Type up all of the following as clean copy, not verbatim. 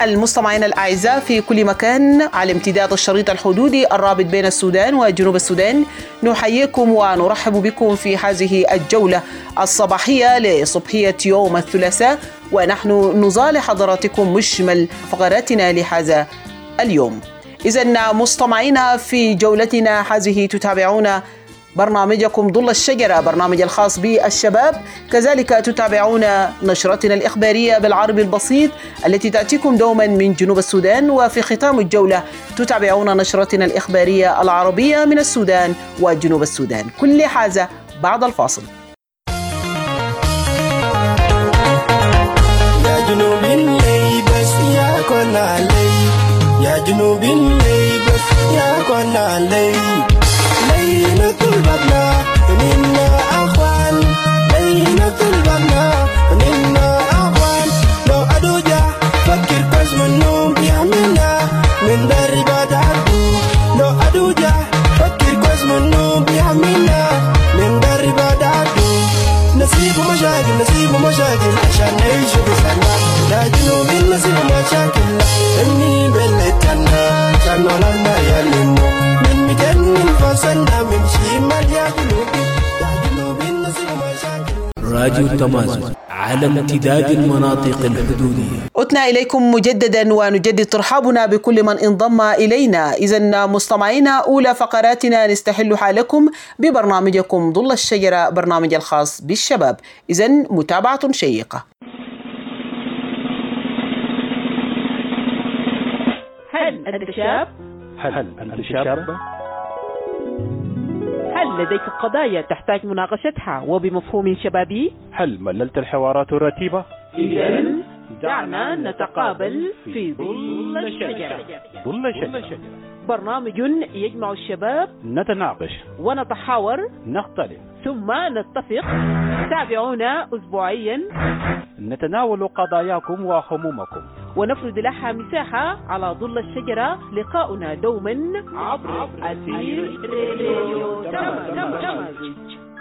المستمعين الأعزاء في كل مكان على امتداد الشريط الحدودي الرابط بين السودان وجنوب السودان، نحييكم ونرحب بكم في هذه الجولة الصباحية لصبحية يوم الثلاثاء، ونحن نزال حضراتكم مشمل فقراتنا لهذا اليوم. إذن مستمعينا في جولتنا هذه تتابعون برنامجكم ظل الشجرة، برنامج الخاص بالشباب، كذلك تتابعون نشرتنا الإخبارية بالعربي البسيط التي تأتيكم دوما من جنوب السودان، وفي ختام الجولة تتابعون نشرتنا الإخبارية العربية من السودان وجنوب السودان. كل هذا بعد الفاصل. يا جنوب اللي بس يا كل علي، يا جنوب اللي بس يا كل علي، ليلة البنا منا أخوان، ليلة البنا منا أخوان، لو أدوجا فكر كويس منهم يعملنا من دربة عدو، لو أدوجا فكر كويس منهم يعملنا من دربة عدو، نسيب مشاكل عشان نعيش بسلام، لا جنوب نسيب مشاكل إني بلتنا عشان نولدنا يلمو من مجنن فصلنا من شمال يا جنوبي، يا جنوبي نسيب مشاكل. راديو التمازن على امتداد المناطق الحدودية. عدنا إليكم مجددا ونجدد ترحابنا بكل من انضم إلينا. إذن مستمعينا، أولى فقراتنا نستحلها لكم ببرنامجكم ظل الشجرة، برنامج الخاص بالشباب. إذن متابعة شيقة. هل أنت شاب؟ هل أنت شابة؟ هل لديك قضايا تحتاج مناقشتها وبمفهوم شبابي؟ هل مللت الحوارات الرتيبة؟ إذن دعنا نتقابل في ظل الشجرة. ظل الشجرة، برنامج يجمع الشباب، نتناقش ونتحاور، نختلف ثم نتفق. تابعونا أسبوعيا، نتناول قضاياكم وهمومكم ونفرد لها مساحة على ظل الشجرة. لقاؤنا دوما عبر أثير راديو تمازن.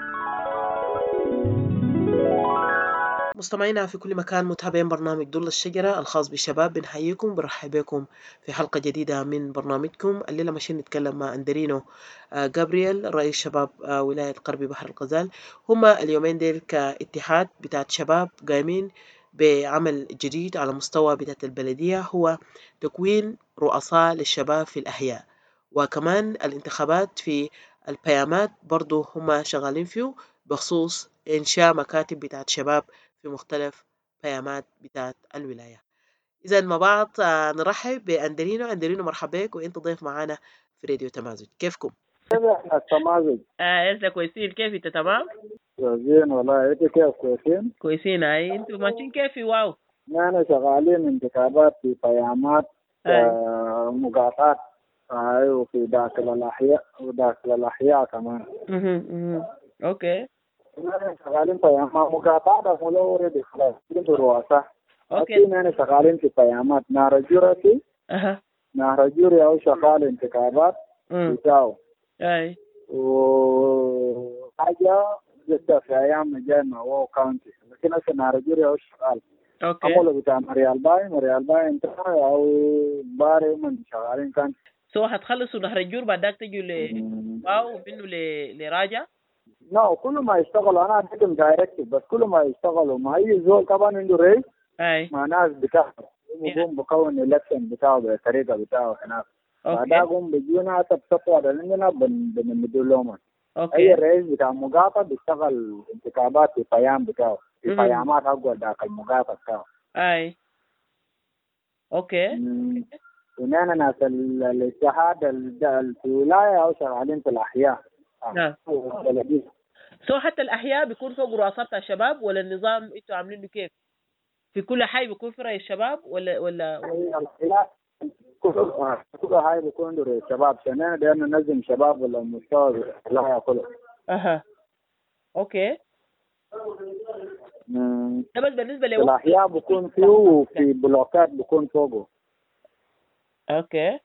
مستمعينا في كل مكان، متابعين برنامج ظل الشجرة الخاص بالشباب، بنحييكم برحب بكم في حلقة جديدة من برنامجكم. الليلة ماشيين نتكلم مع أندرينو جابرييل، رئيس شباب ولاية غربي بحر الغزال. هما اليومين ديل كاتحاد بتاعت شباب قايمين بعمل جديد على مستوى بتاعت البلدية، هو تكوين رؤساء للشباب في الأحياء، وكمان الانتخابات في البيامات برضو هما شغالين فيه بخصوص إنشاء مكاتب بتاعت شباب في مختلف بيامات بتاعت الولاية. إذن مع بعض نرحب بأندرينو. أندرينو مرحبا بك، وإنت ضيف معنا في راديو تمازج. كيفكم؟ التمازج. إنت كويسين؟ كيف أنت؟ تمام؟ كويسين والله. أنت كيف؟ كويسين؟ كويسين. أي أنتوا ماشيين كيف؟ واو. نحن شغالين انتخابات في بيامات مقاطعات وفي داخل الأحياء وداخل الأحياء كمان. أوكي. نحن شغالين بيامات مقاطعات ملورة بخلاص كنت رؤساء. أوكي. نحن شغالين في بيامات نهر جورتي. نهر جوري أو شغال انتخابات بتاعه. أي. وحاجة جدا في أيام جاي مع واو كاونتي، لكن هسه نهر جوري أو شغال. أوكي. أقوله بتاع مريال باي انتهى أو باري من شغالين كان. هتخلصوا نهر الجور بعدك تجوا واو منه لراجع؟ كل ما يشتغلوا أنا أديهم دايركتيف، بس كل ما يشتغلوا ما أي زول طبعا عنده رئيس مع ناس بتاعه يقوم بكون إلكشن بتاعه بالطريقة بتاعه هناك. بعدهم بيجونا حسب سطوة لأننا بنمدوا لهم. أي رئيس بتاع مقاطعة بيشتغل انتخابات في بيام بتاعه، في بيامات أقوى داخل المقاطعة بتاعه. أي. أوكي. ونحن ناس الاتحاد في الولاية أو شغالين في الأحياء. نعم. حتى الأحياء بيكون فوق رؤساء الشباب، ولا النظام أنتوا عاملينه كيف؟ في كل حي بيكون في رئيس شباب ولا كل حي بيكون رئيس شباب، عشان دايما ننظم شباب ولا مستوى الولاية كله. أوكي. ده بس بالنسبة لي. الأحياء بيكون فيه وفي بلوكات بيكون فوقه. اوكي.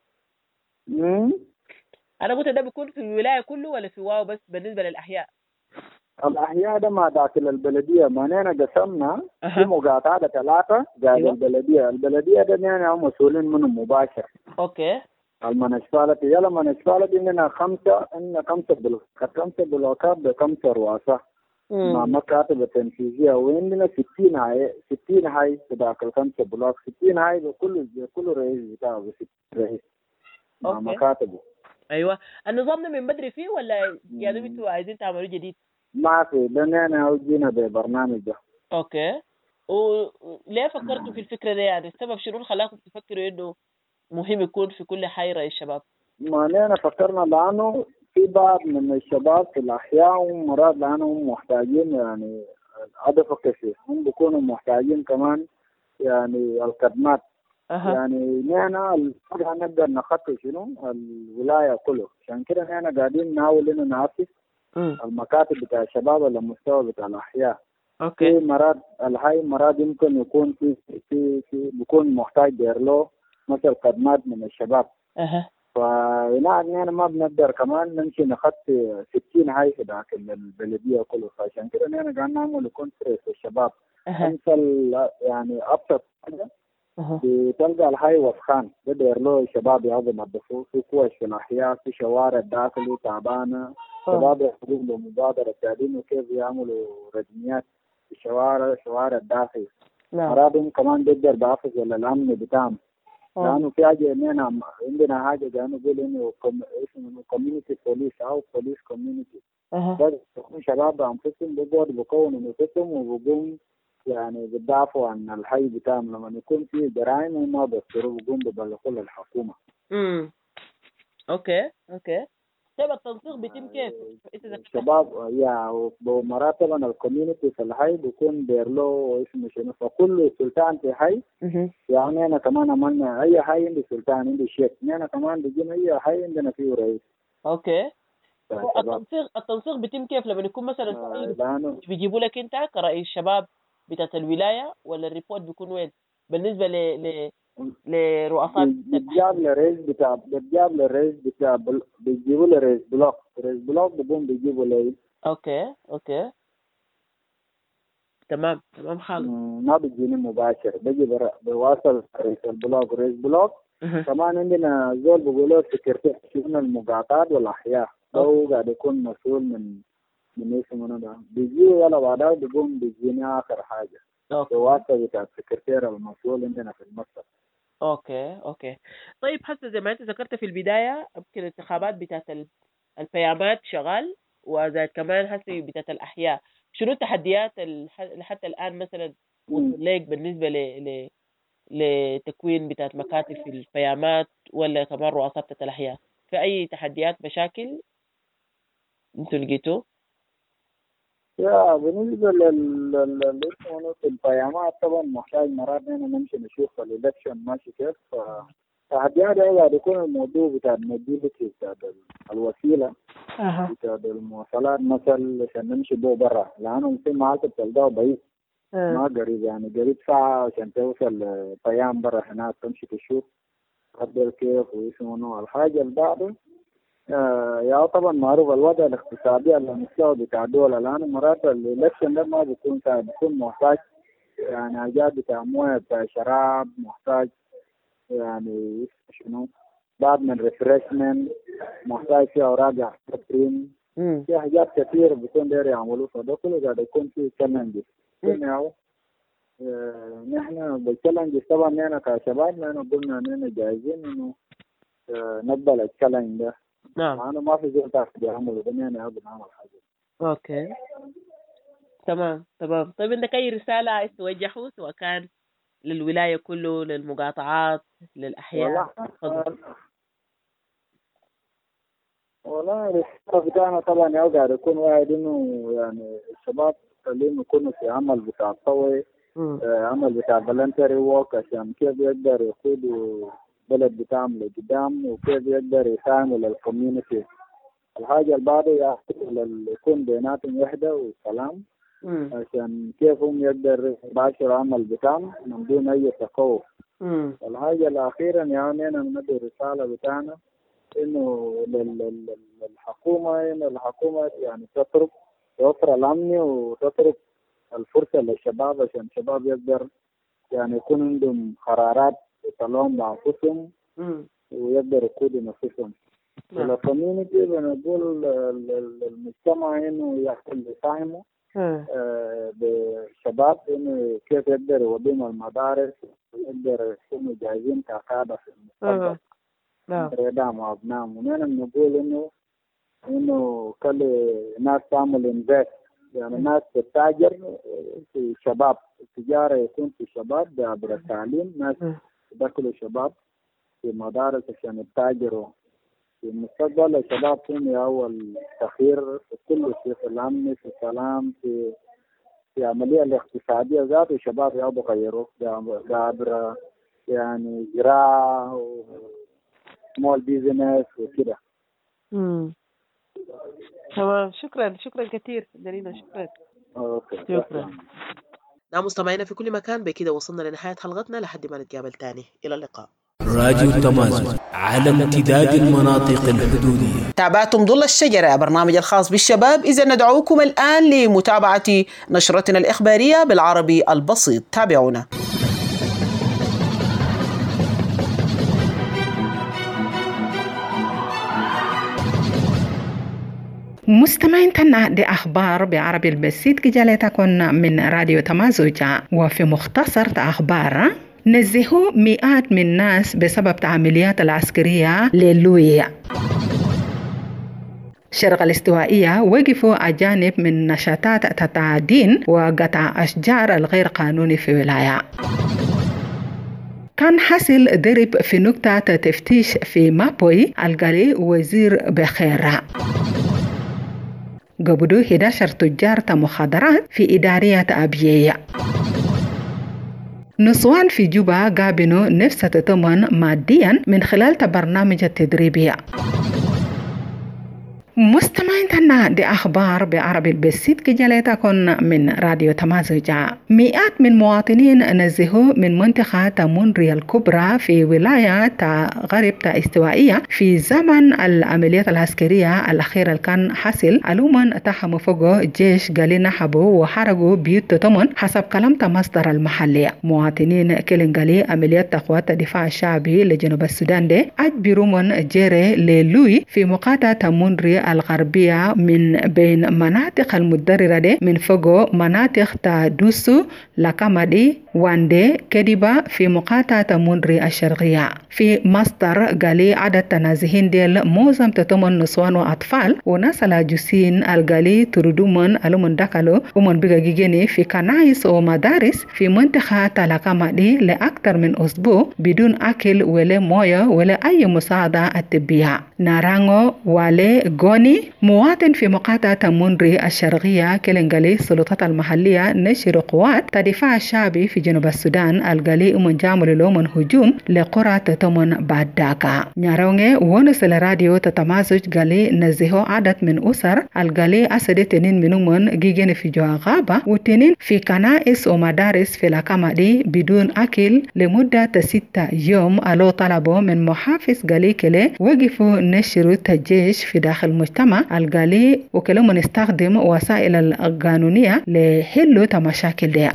انا قلت ده بيكون في الولايه كله ولا في واو بس بالنسبه للاحياء؟ الأحياء ده ما داخل البلدية، ما نحن قسمنا في مقاطعة 3 قاعد أيوة. البلدية ده نحن مسؤولين منه مباشر. اوكي. المنشفالة يلا المنشفالة عندنا 5 بلوكات، 5 بلوكات ب5 رؤساء مع مكاتب تنفيذية، وعندنا 60 هاي في داخل 5 بلوك، 60 هاي بكل رئيس بتاعه 60 رئيس مع مكاتبه. ايوه. النظام ده من بدري فيه ولا يعني انتوا عايزين تعملوا جديد؟ ما في، ده نحن جينا ببرنامج ده. اوكي. وليه فكرتوا في الفكرة دي؟ يعني السبب شنو اللي خلاكم تفكروا انه مهم يكون في كل حي رئيس شباب؟ ما نحن فكرنا لأنه في بعض من الشباب في الأحياء ومرات لأنهم محتاجين يعني أدفع كثير، هم بيكونوا محتاجين كمان يعني الخدمات. يعني نحن نقدر نخطط شنو الولاية كله، عشان كده نحن قاعدين نحاول إنه نعرف المكاتب بتاع الشباب على المستوى بتاع الأحياء. في مرات الحي مرات يمكن يكون في بيكون محتاج دير له مثل خدمات من الشباب. فهنا ما بنقدر كمان نمشي نخطي 60 حي في داخل البلدية كله، فعشان كده نحن قاعد نعمل يكون في الشباب. مثل يعني أبسط حاجة بتلقى الحي وسخان، ده دير له الشباب يقعدوا ينظفوه، في كوش في الأحياء، في شوارع داخلي تعبانة، شباب يقوموا بمبادرة تعليم كيف يعملوا رجميات في شوارع الداخل. مراتهم كمان بيقدر بحافظ على الأمن بتاعهم، لأنه في حاجة إننا عندنا حاجة قاعد نقول إنه اسمه كوميونيتي بوليس أو بوليس كوميونيتي. بس شباب أنفسهم بيقعدوا بيكونوا نفسهم وبيقوم يعني بيدافعوا عن الحي بتاعهم، لما يكون في جرائم وما بيصيروا بيقوم بيبلغوا للحكومة. اوكي. طيب التنسيق بيتم كيف؟ الشباب يا ومرات طبعا الكوميونتي في الحي بيكون داير له اسمه شنو، فكل سلطان في حي يعني أنا كمان عملنا أي حي عندي سلطان عندي شيخ، أنا كمان بيجينا أي حي عندنا فيه رئيس. اوكي. التنسيق بيتم كيف لما يكون مثلا بيجيبوا لك انت كرئيس شباب بتاعت الولايه، ولا الريبورت بيكون وين بالنسبه لرؤساء؟ بيجاب للرئيس بتاع بيجيبوا له رئيس بلوك بيقوم بيجيبوا له. اوكي تمام خالص. ما بيجيني مباشر، بيجي بواصل رئيس بلوك. كمان عندنا زول بيقولوا سكرتير شؤون المقاطعات والأحياء، هو قاعد يكون مسؤول من اسمه ده، بيجي ولا بعدها بيقوم بيجيني آخر حاجة بواصل بتاع السكرتير المسؤول عندنا في المكتب. اوكي. طيب حسنا زي ما انت ذكرت في البداية، يمكن الانتخابات بتاعت البيامات شغال، وزاد كمان هسه بتاعت الأحياء. شنو التحديات لحتى الآن مثلا ليك بالنسبة لتكوين بتاعت مكاتب في البيامات ولا كمان رؤساء بتاعت الأحياء؟ في أي تحديات مشاكل انتوا لقيتوه؟ يا بالنسبة في البيامات طبعا محتاج مرات نمشي نشوف الإلكشن ماشي كيف. فالتحديات قاعد يكون الموضوع بتاع الموبيليتي بتاع الوسيلة بتاع المواصلات مثلا عشان نمشي بو برا، لأنه في معاك تلقاه بعيد ما قريب، يعني قريب ساعة عشان توصل بيام برا هناك تمشي تشوف قدر كيف ويسمونه الحاجة البعض. يا طبعا معروف الوضع الاقتصادي على المستوى بتاع الدولة، الآن مرات الإلكشن ده ما بيكون سهل، بيكون محتاج يعني حاجات بتاع موية بتاع شراب، محتاج يعني شنو بعد من ريفرشمنت، محتاج في أوراق تكريم، في حاجات كثير بيكون داير يعملوا، فده كله قاعد يكون في تشالنجز. نحن بالتشالنجز طبعا نحن كشباب نحن قلنا نحن جاهزين إنه نقبل التشالنج ده. نعم. أنا ما في زول تاخذ يعمل بني أنا أبغى نعمل حاجة. أوكي. تمام. طيب عندك أي رسالة عايز توجهه سواء كان للولاية كله، للمقاطعات، للأحياء؟ والله الرسالة بتاعنا طبعا قاعد يكون واحد إنه يعني الشباب خليهم يكونوا في عمل بتاع طوي، عمل بتاع فالنتري وورك، عشان كيف يقدر يقودوا بلد بتاعهم لقدام وكيف يقدر يساهموا للكوميونتي. الحاجة البعض يكون بيناتهم وحدة وسلام، عشان كيف هم يقدر يباشروا عمل بتاعهم من دون أي تخوف. الحاجة الأخيرة يعني أنا ندي رسالة بتاعنا إنه للحكومة، إن الحكومة يعني تترك توفر الأمن وتترك الفرصة للشباب عشان الشباب يقدر يعني يكون عندهم قرارات يطلعون بأنفسهم ويقدر يقودوا نفسهم. الكوميونيتي بنقول المجتمع إنه يحصل يساهموا بالشباب إنه كيف يقدر يوديهم المدارس ويقدر يكونوا جاهزين كقادة في المستقبل. ريدام وأبنائهم. ونحن بنقول إنه كل ناس تعمل إنفست، يعني ناس تتاجر في شباب، التجارة يكون في شباب عبر التعليم، ناس يدخلوا شباب في مدارس عشان يتاجروا في المستقبل. الشباب هم أول تخير في كل شيء، في الأمن، في السلام، في عملية الاقتصادية ذات الشباب يبغوا يغيروا عبر يعني زراعة وسمول بيزنس وكده. تمام، شكرا كثير دلينا، شكرا. نعم مستمعينا في كل مكان، بكده وصلنا لنهاية حلقتنا لحد ما نتقابل تاني. إلى اللقاء. راديو تمازن على امتداد المناطق الحدودية. تابعتم ظل الشجرة، برنامج الخاص بالشباب. إذا ندعوكم الآن لمتابعة نشرتنا الإخبارية بالعربي البسيط. تابعونا. مستمعين تنا دي أخبار بعربي البسيط كجالتكن من راديو تمازوجة. وفي مختصر أخبار نزهوا مئات من الناس بسبب العمليات العسكرية للوية. شرق الاستوائية وقفوا أجانب من نشاطات تتعدين وقطع أشجار الغير قانوني في ولاية. كان حصل ضرب في نقطة تفتيش في مابوي القلي وزير بخيرة. قبضوا 11 تجار مخدرات في إدارية أبيية. نسوان في جوبا قابلوا نفس تتمن ماديا من خلال برنامج التدريبية. مستمعين تنا دي أخبار بعربي البسيط كجالتكن من راديو تمازوجة. مئات من مواطنين نزهوا من منطقة مونريا الكبرى في ولاية غرب استوائية في زمن العمليات العسكرية الأخيرة اللي كان حصل. علوما تحموا فوقه جيش قالين نحبوا وحرقوا بيوت تمن حسب كلام مصدر المحلية. مواطنين كلين قالي عمليات قوات الدفاع الشعبي لجنوب السودان دي أجبروا من جيري للوي في مقاطعة مونريا الغربية من بين مناطق المدررة دي من فوق مناطق تادوسو لكامدي واندي كديبا في مقاطعة مونري الشرقية. في مصدر قالي عدد تنازهين ديال موزم تتمن نسوان وأطفال وناس العجوزين القالي تردومن ألومن داكالو ومن بيغا جيجيني في كنائس ومدارس في منطقة لكامدي لأكثر من أسبوع بدون أكل ولا موية ولا أي مساعدة طبية. نارانغو والي غوني مواطن في مقاطعة مونري الشرقية كلنغالي السلطات المحلية نشر قوات الدفاع الشعبي في جنوب السودان الغالي من جامل لو من هجوم لقرى تتمن بعد داكا. نيارونغي ونسل راديو تتمازج غالي نزهو عدد من أسر الغالي أسد تنين منومن جيجين في جوا غابة وتنين في كنائس ومدارس في لكامدي بدون أكل لمدة 6 يوم. ألو طلبوا من محافظ غالي كلي وقفوا نشروا الجيش في داخل المجتمع الغالي وكلهم نستخدم وسائل القانونية لحلو مشاكل دي.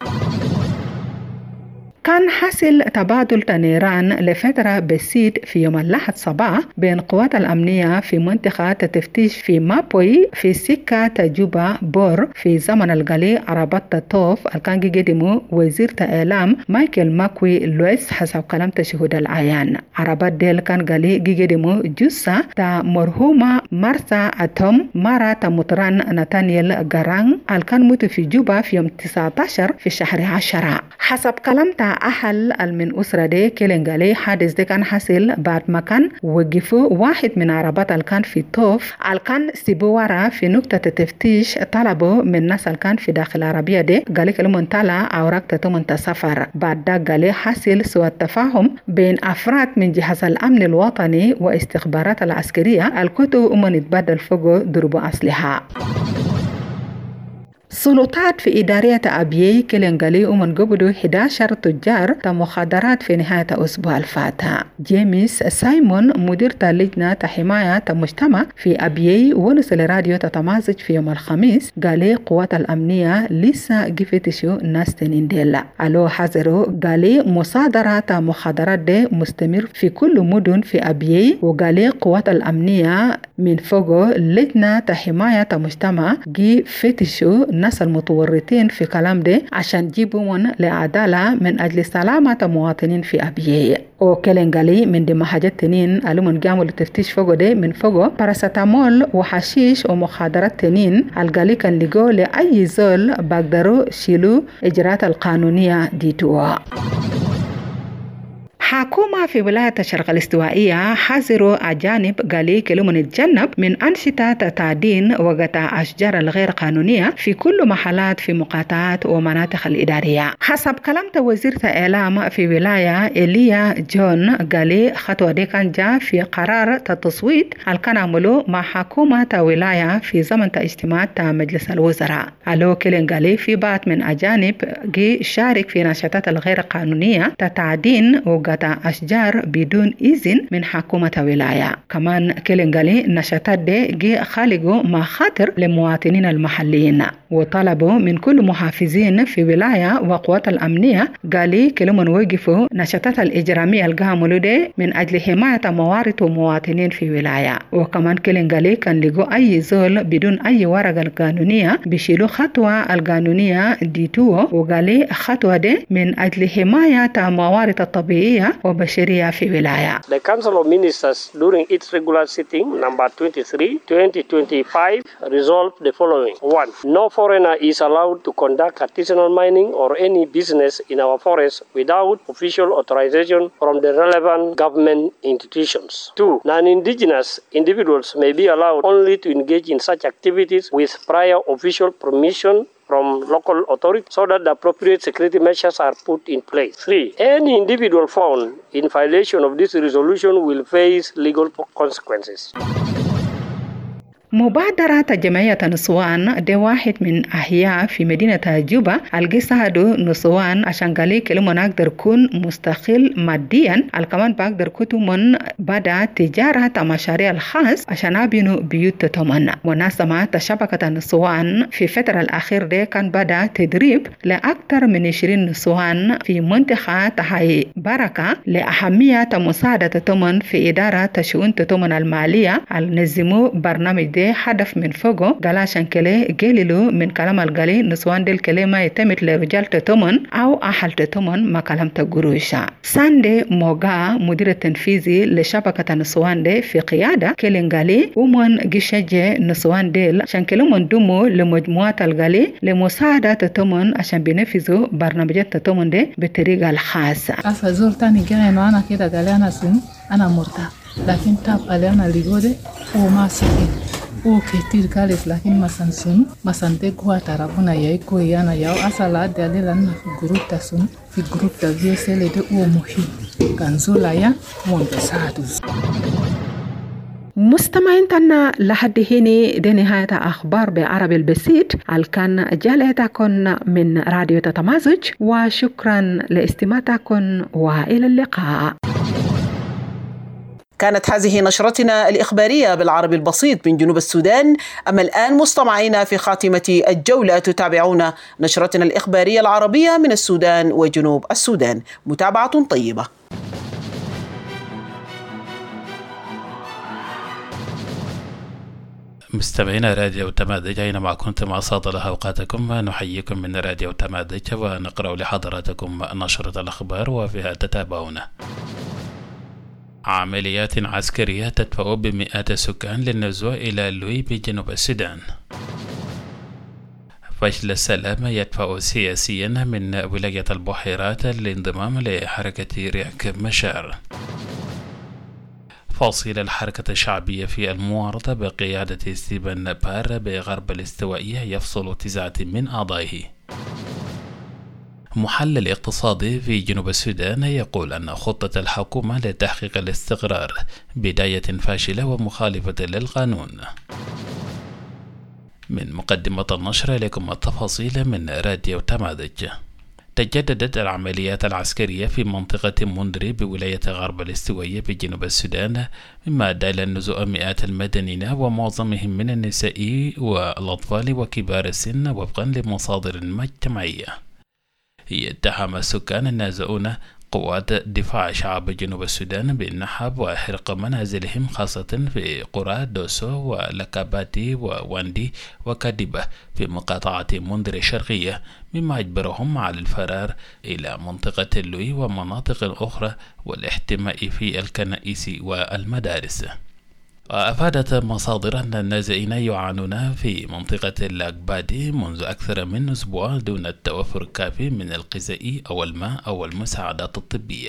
كان حصل تبادل نيران لفترة بسيط في يوم الأحد صباح بين قوات الأمنية في منطقة تفتيش في مابوي في سكة جوبا بور في زمن الغالي عربات توف الكان قدموا وزير الإعلام مايكل ماكوي لويس حسب كلام تشهد العيان. عربات ديل كان غالي قدموا جثة تا مرحومة مارسا أتوم مرة مطران نتانيال غران الكان موت في جوبا في يوم 19 في شهر 10 حسب كلام أهل من أسرة دي كيلنغالي. حادث دي كان حصل بعد ما كان وقفوا واحد من عربات الكان في توف الكان سيبوارا في نقطة تفتيش. طلبوا من الناس الكان في داخل العربية دي قالي كلمون طالع أوراق تتمن تسافر. بعد دا قالي حصل سوء التفاهم بين أفراد من جهاز الأمن الوطني واستخبارات العسكرية الكتو من يتبادل فوق ضرب أسلحة. السلطات في إدارية أبيي كلنغالي ومن قبضوا 11 تجار مخدرات في نهاية أسبوع الفاتح. جيمس سايمون مدير لجنة حماية المجتمع في أبيي ونسل راديو تتمازج في يوم الخميس قال قوات الأمنية لسه قفتشوا ناس تنين ديلا ألو حذروا قال مصادرات مخدرات دي مستمر في كل مدن في أبيي وقال قوات الأمنية من فوق لجنة حماية المجتمع جي فتشوا ناس المتورطين في كلام دي عشان جيبوا لعدالة من أجل سلامة مواطنين في أبيي. وكلنغالي من دي محاجات تنين قالوا من قاموا للتفتيش فوق دي من فوق باراسيتامول وحشيش ومخدرات تنين القالي كان لقوا لأي زول بقدروا شيلوا إجراءات القانونية ديتوا. حكومة في ولاية الشرق الاستوائية حذروا أجانب قالي كلهم نتجنب من أنشطة تعدين وقطع أشجار الغير قانونية في كل محلات في مقاطعات ومناطق الإدارية. حسب كلام وزيرة الإعلام في ولاية إيليا جون قالي خطوة دي كان جاء في قرار التصويت اللي كان عملوه مع حكومة ولاية في زمن اجتماعات مجلس الوزراء. ألو كلين قالي في بعض من أجانب جي شارك في نشاطات الغير قانونية تعدين وقطع أشجار بدون إذن من حكومة ولاية. كمان كلينغالي نشاطات دي جي خالقوا مخاطر للمواطنين المحليين وطلبوا من كل محافظين في ولاية وقوات الأمنية قالي كلهم وقفوا نشاطات الإجرامية القاموا دي من أجل حماية موارد ومواطنين في ولاية. وكمان كلينغالي كان لقوا أي زول بدون أي ورقة القانونية بيشيلوا خطوة القانونية ديتوه وقالي خطوة دي من أجل حماية موارد الطبيعية وبشرية في ولاية. The Council of Ministers during its regular sitting number 23, 2025 resolved the following. 1. No foreigner is allowed to conduct artisanal mining or any business in our forests without official authorization from the relevant government institutions. 2. Non-indigenous individuals may be allowed only to engage in such activities with prior official permission from local authorities so that the appropriate security measures are put in place. 3. Any individual found in violation of this resolution will face legal consequences. مبادرة جمعية نسوان دي واحد من أحياء في مدينة جوبا القصادو نسوان عشان قالي كلمة نقدر كون مستقل ماديا الكمان بقدر كتو من بدأ تجارة مشاريع الخاص عشان أبينو بيوت تمن. مناسمة شبكة نسوان في فترة الأخير دي كان بدأ تدريب لأكثر من 20 نسوان في منطقة هاي بركة لأهمية مساعدة تمن في إدارة شؤون تمن المالية النظموا برنامج دي هدف من فوقه قال عشان كله قليلو من كلام القلي نسوان دي الكلمة يتمت لرجال تتمن أو أهل تتمن ما كلام تقروشا. ساندي موغا مدير التنفيذي لشبكة نسوان دي في قيادة كلنغالي ومن جيشجة نسوان ديل عشان كله مندومو لمجموعة القلي لمساعدة تتمن عشان بينفذوا برنامجات تتمن دي بطريقة الخاصة. أصلا زور تاني جاي إنه أنا كده قال أنا سن أنا مرتاح لكن تاب على أنا اللي وما سكين وكتير كالف لكن ما سنسون ما سنتقوى ترابنا يأكو يانا ياو أصلا دليل أن في جروب تسون في جروب تبيسل ده ومهم كان زولايا وانبساطوس. مستمعين تنا لحد هنا دي نهاية أخبار بعربي البسيط الكان جالتكن من راديو تتمازج وشكرا لاستماعتكم وإلى اللقاء. كانت هذه نشرتنا الإخبارية بالعربي البسيط من جنوب السودان. أما الآن مستمعينا في خاتمة الجولة تتابعون نشرتنا الإخبارية العربية من السودان وجنوب السودان. متابعة طيبة. مستمعينا راديو تمادج أينما كنتم أساطل أوقاتكم نحييكم من راديو تمادج ونقرأ لحضراتكم نشرة الأخبار وفيها تتابعون. عمليات عسكرية تدفع بمئات السكان للنزوح إلى لوي بجنوب السودان. فشل السلام يدفع سياسيا من ولاية البحيرات للانضمام لحركة رياك مشار. فصيل الحركة الشعبية في المعارضة بقيادة ستيفن بار بغرب الاستوائية يفصل 9 من أعضائه. محلل اقتصادي في جنوب السودان يقول أن خطة الحكومة لتحقيق الاستقرار بداية فاشلة ومخالفة للقانون. من مقدمة النشر لكم التفاصيل من راديو تماذج. تجددت العمليات العسكرية في منطقة مندري بولاية غرب الاستوائية بجنوب السودان، مما أدى إلى نزوء مئات المدنيين ومعظمهم من النساء والأطفال وكبار السن وفقا لمصادر مجتمعية. يتهم السكان النازحون قوات دفاع شعب جنوب السودان بالنهب وحرق منازلهم خاصة في قرى دوسو ولكاباتي وواندي وكاديبة في مقاطعة مندري الشرقية، مما أجبرهم على الفرار إلى منطقة اللوي ومناطق أخرى والاحتماء في الكنائس والمدارس. وأفادت مصادر أن النازحين يعانون في منطقة الأكبادي منذ أكثر من أسبوع دون التوفر الكافي من الغذاء أو الماء أو المساعدات الطبية.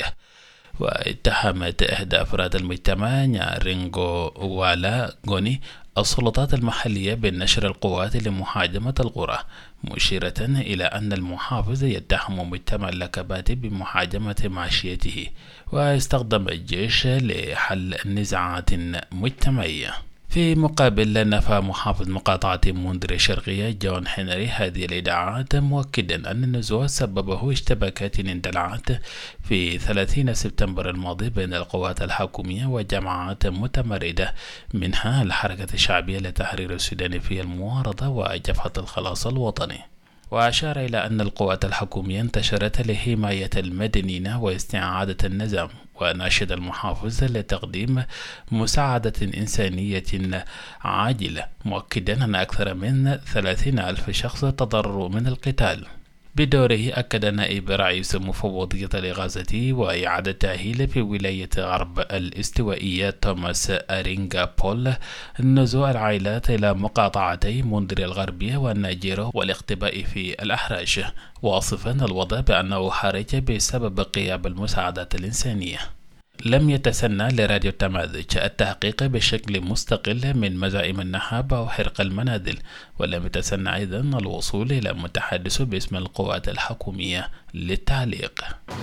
واتهمت إحدى أفراد المجتمع نيارينغو والا غوني السلطات المحلية بنشر القوات لمهاجمة القرى، مشيرة إلى أن المحافظ يتهم مجتمع الأكبادي بمهاجمة ماشيته واستخدم الجيش لحل نزاعات مجتمعية. في مقابل، نفى محافظ مقاطعة مندري الشرقية جون هنري هذه الإدعاءات، مؤكدا أن النزوع سببه اشتباكات اندلعت في 30 سبتمبر الماضي بين القوات الحكومية وجماعات متمردة، منها الحركة الشعبية لتحرير السودان في المعارضة وجبهة الخلاص الوطني. وأشار إلى أن القوات الحكومية انتشرت لحماية المدنيين واستعادة النظام، وناشد المحافظ لتقديم مساعدة إنسانية عاجلة، مؤكدا أن أكثر من 30,000 شخص تضرروا من القتال. بدوره أكد نائب رئيس مفوضية الإغاثة وإعادة التأهيل في ولاية غرب الاستوائية توماس أرينغا بول نزوع العائلات إلى مقاطعتي مندري الغربية والناجيرو والاختباء في الأحراج، واصفا الوضع بأنه حرج بسبب غياب المساعدات الإنسانية. لم يتسنى لراديو تماذج التحقيق بشكل مستقل من مزائم النهب أو حرق المنازل، ولم يتسنى أيضا الوصول إلى متحدث باسم القوات الحكومية للتعليق.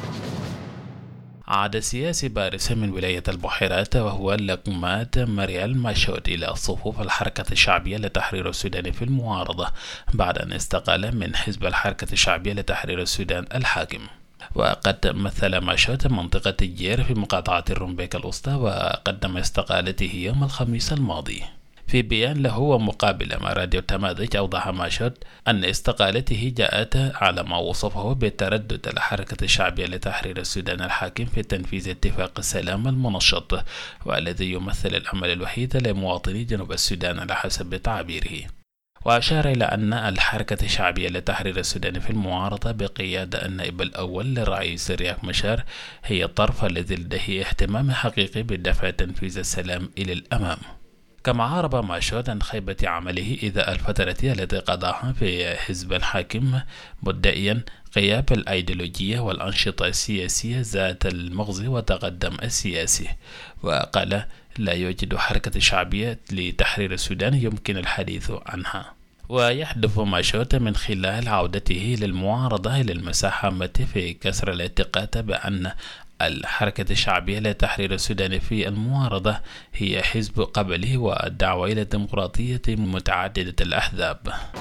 عاد سياسي بارز من ولاية البحيرات وهو اللقمات مريال ماشوت إلى صفوف الحركة الشعبية لتحرير السودان في المعارضة بعد أن استقال من حزب الحركة الشعبية لتحرير السودان الحاكم. وقد مثل ماشوت منطقة الجير في مقاطعة الرمبيك الوسطى، وقدم استقالته يوم الخميس الماضي. في بيان له ومقابلة مع راديو تماذج، أوضح ماشوت أن استقالته جاءت على ما وصفه بتردد الحركة الشعبية لتحرير السودان الحاكم في تنفيذ اتفاق السلام المنشط، والذي يمثل الأمل الوحيد لمواطني جنوب السودان على حسب تعبيره. وأشار إلى أن الحركة الشعبية لتحرير السودان في المعارضة بقيادة النائب الأول للرئيس رياك مشار هي الطرف الذي لديه اهتمام حقيقي بدفع تنفيذ السلام إلى الأمام. كما عارب ماشوت عن خيبة عمله إذا الفترة التي قضاها في حزب الحاكم، مدعيا غياب الأيديولوجية والأنشطة السياسية ذات المغزى والتقدم السياسي. وقال لا يوجد حركة شعبية لتحرير السودان يمكن الحديث عنها. ويحدث ماشوت من خلال عودته للمعارضة إلى المساحة في كسر الاعتقاد بأن الحركة الشعبية لتحرير السودان في المعارضة هي حزب قبلي والدعوة إلى ديمقراطية متعددة الأحزاب.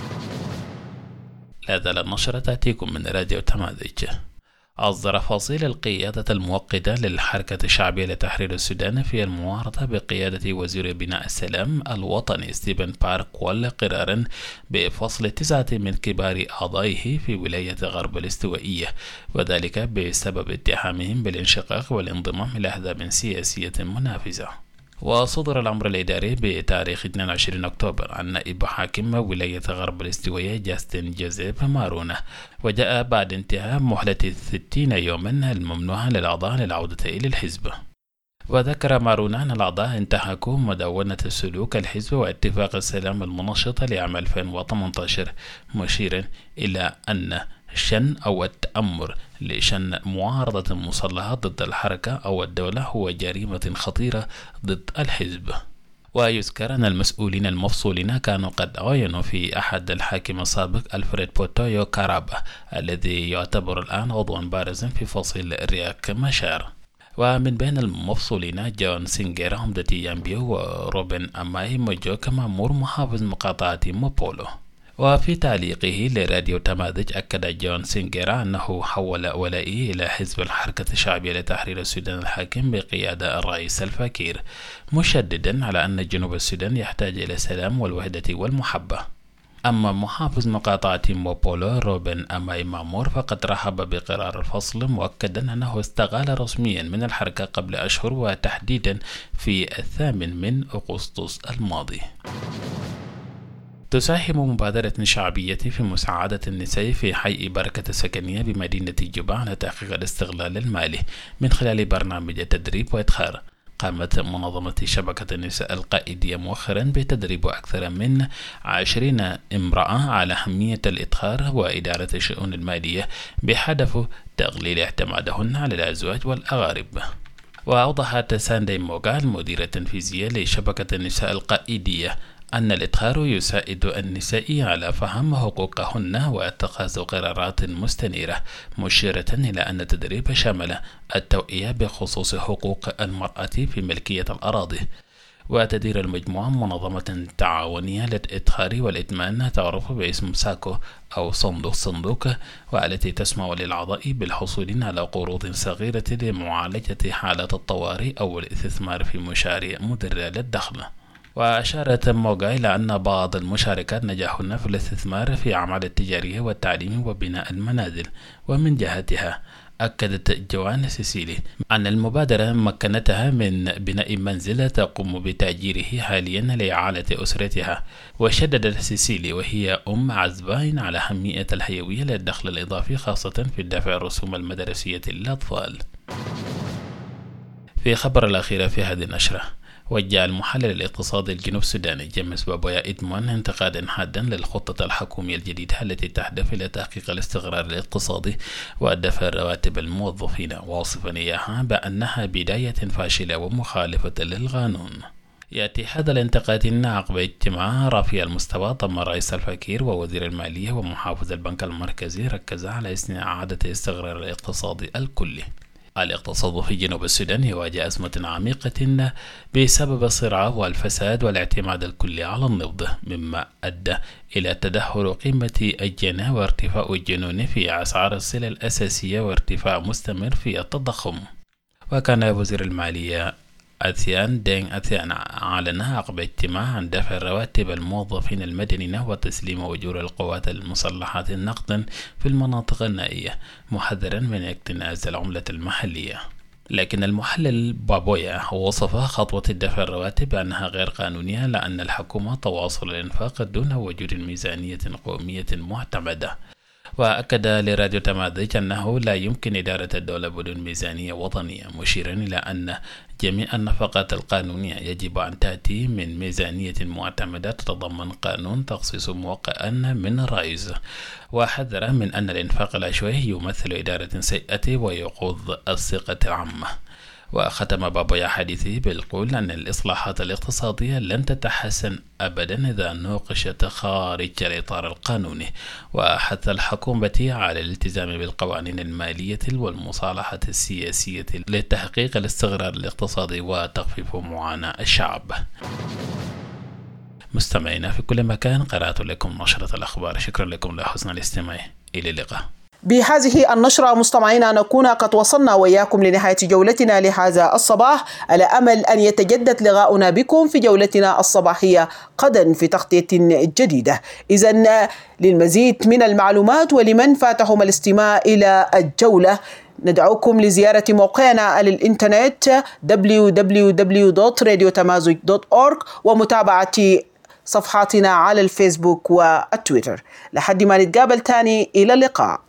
لا زال النشرة تأتيكم من راديو تماذج. أصدر فصيل القيادة المؤقتة للحركة الشعبية لتحرير السودان في المعارضة بقيادة وزير بناء السلام الوطني ستيفن باركوال قرارا بفصل 9 من كبار أعضائه في ولاية غرب الاستوائية، وذلك بسبب اتهامهم بالانشقاق والانضمام إلى أحزاب سياسية منافسة. وصدر الأمر الإداري بتاريخ 22 أكتوبر عن نائب حاكم ولاية غرب الاستوائية جاستن جوزيف مارونة، وجاء بعد انتهاء مهلة 60 يوما الممنوحة للأعضاء للعودة إلى الحزب. وذكر مارونة أن الأعضاء انتهكوا مدونة السلوك الحزب واتفاق السلام المنشط لعام 2018، مشيرا إلى أن شن أو التأمر لشن معارضة مسلحة ضد الحركة أو الدولة هو جريمة خطيرة ضد الحزب. ويذكر أن المسؤولين المفصولين كانوا قد عينوا في أحد الحاكم السابق ألفريد بوتويو كارابا الذي يعتبر الآن عضوا بارزا في فصيل رياك مشار. ومن بين المفصولين جون سينغيرا عمدة يامبيو وروبن أماي موجوكا مأمور محافظ مقاطعة موبولو. وفي تعليقه لراديو تماذج أكد جون سينغيرا أنه حول ولائه إلى حزب الحركة الشعبية لتحرير السودان الحاكم بقيادة الرئيس الفكير، مشددا على أن جنوب السودان يحتاج إلى السلام والوحدة والمحبة. أما محافظ مقاطعة موبولو روبن أماي مامور فقد رحب بقرار الفصل، مؤكدا أنه استقال رسميا من الحركة قبل أشهر، وتحديدا في 8 أغسطس الماضي. تساهم مبادرة شعبية في مساعدة النساء في حي بركة السكنية بمدينة جوبا على تحقيق الاستغلال المالي من خلال برنامج تدريب وإدخار. قامت منظمة شبكة النساء القائدية مؤخرا بتدريب أكثر من 20 امرأة على أهمية الإدخار وإدارة الشؤون المالية بهدف تقليل اعتمادهن على الأزواج والأغارب. وأوضحت ساندي موغا المديرة التنفيذية لشبكة النساء القائدية أن الإدخار يساعد النساء على فهم حقوقهن واتخاذ قرارات مستنيرة، مشيرة إلى أن التدريب شمل التوعية بخصوص حقوق المرأة في ملكية الأراضي. وتدير المجموعة منظمة تعاونية للإدخار والإدمان تعرف باسم ساكو أو صندوق، والتي تسمح للأعضاء بالحصول على قروض صغيرة لمعالجة حالات الطوارئ أو الاستثمار في مشاريع مدرة للدخل. وأشارت موغا إلى أن بعض المشاركات نجحن في الاستثمار في أعمال التجارية والتعليم وبناء المنازل. ومن جهتها أكدت جوان سيسيلي أن المبادرة مكنتها من بناء منزل تقوم بتأجيره حاليا لإعالة أسرتها. وشددت سيسيلي وهي عزباء على أهمية الحيوية للدخل الإضافي، خاصة في دفع الرسوم المدرسية للأطفال. في خبر الأخير في هذه النشرة، وجه المحلل الاقتصادي الجنوب السوداني جيمس بابويا إدمون انتقادا حادا للخطة الحكومية الجديدة التي تهدف إلى تحقيق الاستقرار الاقتصادي ودفع رواتب الموظفين، واصفا إياها بأنها بداية فاشلة ومخالفة للقانون. يأتي هذا الانتقاد عقب اجتماع رفيع المستوى ضم الرئيس الفكير ووزير المالية ومحافظ البنك المركزي ركز على إعادة الاستقرار الاقتصادي الكلي. الاقتصاد في جنوب السودان يواجه أزمة عميقة بسبب الصراع والفساد والاعتماد الكلي على النفط، مما أدى إلى تدهور قيمة الجنيه وارتفاع الجنون في أسعار السلع الأساسية وارتفاع مستمر في التضخم. وكان وزير المالية أثيان دين أثيان أعلن عقب اجتماع عن دفع رواتب الموظفين المدنيين وتسليم أجور القوات المسلحة نقدا في المناطق النائية، محذرا من اكتناز العملة المحلية. لكن المحلل بابويا وصف خطوة دفع الرواتب بأنها غير قانونية، لأن الحكومة تواصل الإنفاق دون وجود ميزانية قومية معتمدة. وأكد لراديو تماذج أنه لا يمكن إدارة الدولة بدون ميزانية وطنية، مشيرا إلى أن جميع النفقات القانونية يجب أن تأتي من ميزانية معتمدة تتضمن قانون تخصيص موقعا من الرئيس. وحذر من أن الإنفاق العشوائي يمثل إدارة سيئة ويقوض الثقة العامة. وختم بابويا حديثه بالقول أن الإصلاحات الاقتصادية لن تتحسن أبدا إذا نوقشت خارج الإطار القانوني، وحث الحكومة على الالتزام بالقوانين المالية والمصالحة السياسية لتحقيق الاستقرار الاقتصادي وتخفيف معاناة الشعب. مستمعينا في كل مكان، قرأت لكم نشرة الأخبار. شكرا لكم لحسن الاستماع. إلى اللقاء. بهذه النشرة مستمعينا نكون قد وصلنا وإياكم لنهاية جولتنا لهذا الصباح، على أمل أن يتجدد لقاؤنا بكم في جولتنا الصباحية غدا في تغطية جديدة. إذن للمزيد من المعلومات ولمن فاتهم الاستماع إلى الجولة ندعوكم لزيارة موقعنا على الإنترنت www.radiotamazuj.org ومتابعة صفحاتنا على الفيسبوك والتويتر. لحد ما نتقابل تاني، إلى اللقاء.